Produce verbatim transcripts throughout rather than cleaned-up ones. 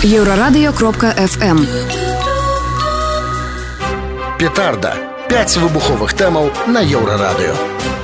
Еврорадио кропка эф эм. Петарда. пяць выбуховых тэмаў на Еўрарадыё.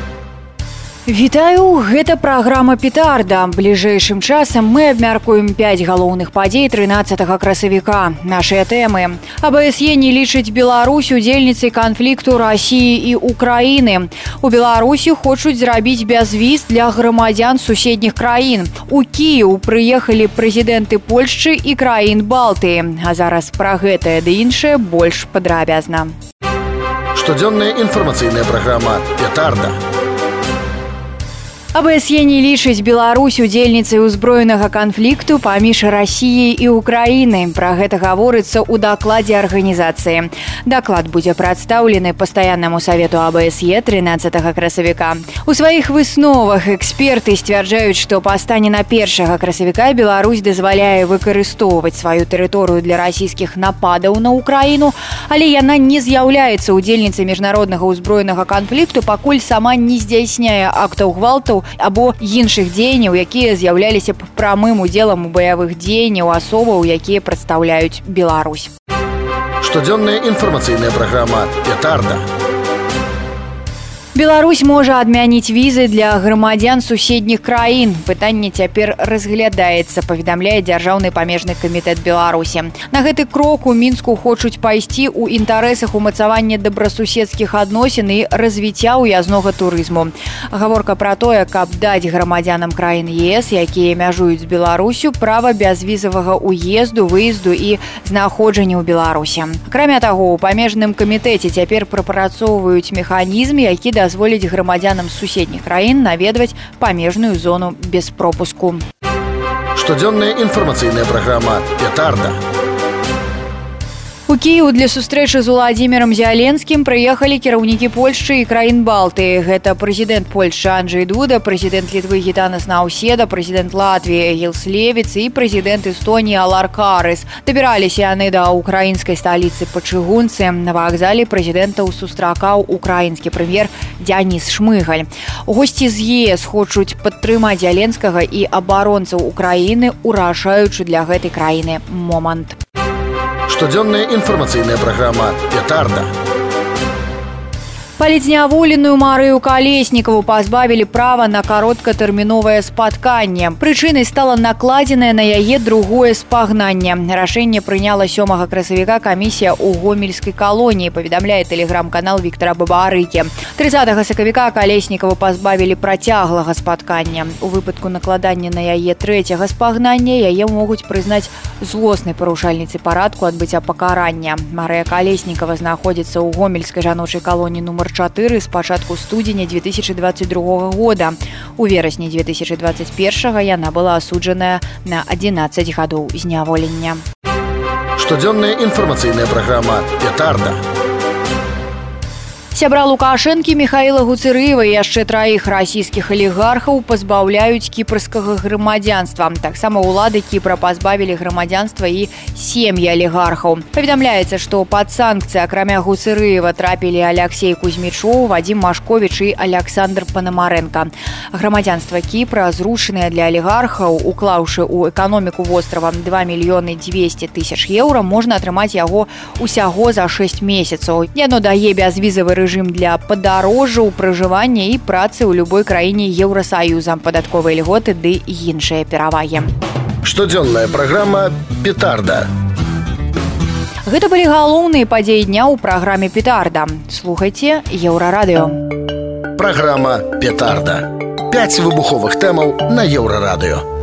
Вітаю, гэта праграма «Петарда». Бліжэйшым часам мы абмяркуем пяць галоўных падзей трынаццатага красавіка. Нашыя тэмы. а бэ эс е не лічыць Беларусь удзельніцай канфлікту Расіі і Украіны. У Беларусі хочуць зрабіць бязвіз для грамадзян суседніх краін. У Кіеў прыехалі прэзідэнты Польшчы і краін Балтыі. А зараз пра гэтае ды іншае больш падрабязна. Штодзённая інфармацыйная праграма «Петарда». а бэ эс е не лічыць Беларусь удзельніцай узброенага канфлікту паміж Расіяй і Украінай. Пра гэта гаворыцца ў дакладзе арганізацыі. Даклад будзе прадстаўлены пастаяннаму савету а бэ эс е трынаццатага красавіка. У сваіх высновах эксперты сцвярджаюць, што па стане на першага красавіка Беларусь дазваляе выкарыстоўваць сваю тэрыторыю для расійскіх нападаў на Украіну, але яна не з'яўляецца удзельніцай міжнароднага ўзброенага канфлікту, пакуль сама не здзяйсняе актаў гвалту або іншых дзеянняў, якія з'яўляліся б прамым удзелам у баявых дзеянняў асобаў, якія прадстаўляюць Беларусь. Штодзённая інфармацыйная праграма «Петарда». Беларусь можа адмяніць візы для грамадзян суседніх краін. Пытанне цяпер разглядаецца, паведамляе Дзяржаўны памежны камітэт Беларусі. На гэты крок у Мінску хочуць пайсці ў інтарэсах умацавання добрасуседскіх адносін і развіцця ўязнога турызму. Гаворка пра тое, каб даць грамадзянам краін е эс, якія мяжуюць з Беларусю, права бязвізавага ўезду, выезду і знаходжання ў Беларусі. Акрамя таго, у памежным камітэце цяпер прапрацоўваюць механізм, які да дазволіць грамадзянам суседніх краін наведваць памежную зону без пропуску. Штодзённая інфармацыйная праграма «Петарда». У Кіеў для сустрэчы з Уладзімірам Зяленскім прыехалі кіраўнікі Польшчы і краін Балтыі. Гэта прэзідэнт Польшчы Анджэй Дуда, прэзідэнт Літвы Гітанас Наўседа, прэзідэнт Латвіі Эгілс Левіц і прэзідэнт Эстоніі Алар Карыс. Дабіраліся яны да украінскай сталіцы па чыгунцы. На вакзале прэзідэнтаў сустракаў украінскі прэм'ер Дзяніс Шмыгаль. Госці з е эс хочуць падтрымаць Зяленскага і абаронцаў Украіны, урашаючы для гэтай краіны момант. Штодзённая інфармацыйная праграма «Петарда». Палітзняволеную Марыю Калеснікаву пазбавілі права на кароткатэрміновае спатканне. Прычынай стала накладзенае на яе другое спагнанне. Рашэнне прыняла сёмага красавіка камісія ў гомельскай калоніі, паведамляе тэлеграм-канал Віктара Бабарыкі. трыццатага сакавіка Калеснікаву пазбавілі працяглага спаткання. У выпадку накладання на яе трэцяга спагнання яе могуць прызнаць злоснай парушальніцай парадку адбыцця пакарання. Марыя Калеснікава знаходзіцца ў гомельскай жаночай калоніі нумар чатыры з пачатку студзеня дзве тысячы дваццаць другога года. У верасні дзве тысячы дваццаць першага яна была асуджаная на адзінаццаць гадоў зняволення. Штодзённая інфармацыйная праграма «Петарда». Сябра Лукашэнкі Міхаіла Гуцырыева і яшчэ траіх расійскіх алігархаў пазбаўляюць кіпрскага грамадзянства. Таксама ўлады Кіпра пазбавілі грамадзянства і сем'і алігархаў. Паведамляецца, што пад санкцыі акрамя Гуцырыева трапілі Аляксей Кузьмічоў, Вадзім Машковіч і Аляксандр Панамарэнка. Грамадзянства Кіпра, зрушанае для алігархаў, уклаўшы ў эканоміку вострава два мільёны дзвесце тысяч еўра, можна атрымаць яго усяго за шэсць месяцаў. Яно дае бязвізавы рэжым рэжым для падарожжаў, пражывання і працы ў любой краіне Еўрасаюза, падатковыя льготы ды іншыя перавагі. Штодзённая праграма «Петарда». Гэта былі галоўныя падзеі дня ў праграме «Петарда». Слухайце Еўрарадыё. Праграма «Петарда». пяць выбуховых тэмаў на Еўрарадыё.